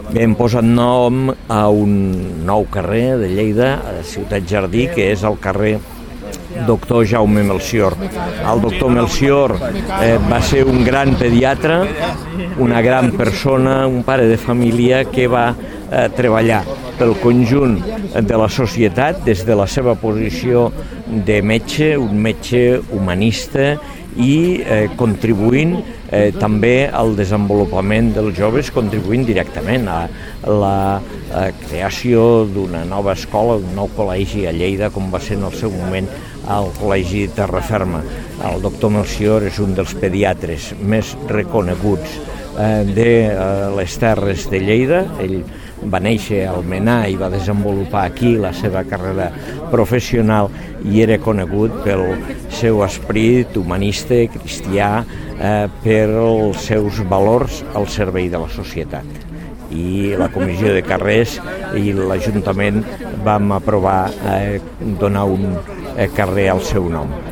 Bé, hem posat nom a un nou carrer de Lleida, a Ciutat Jardí, que és el carrer Doctor Jaume Melcior. El doctor Melcior va ser un gran pediatre, una gran persona, un pare de família que va treballar pel conjunt de la societat des de la seva posició de metge, un metge humanista i contribuint també al desenvolupament dels joves, contribuint directament a la creació d'una nova escola, d'un nou col·legi a Lleida, com va ser en el seu moment al Col·legi Terraferma. El doctor Melcior és un dels pediatres més reconeguts de les terres de Lleida. Ell va néixer a Almenar i va desenvolupar aquí la seva carrera professional i era conegut pel seu esperit humanista, cristià, per els seus valors al servei de la societat. I la Comissió de Carrers i l'Ajuntament vam aprovar donar un carrer al seu nom.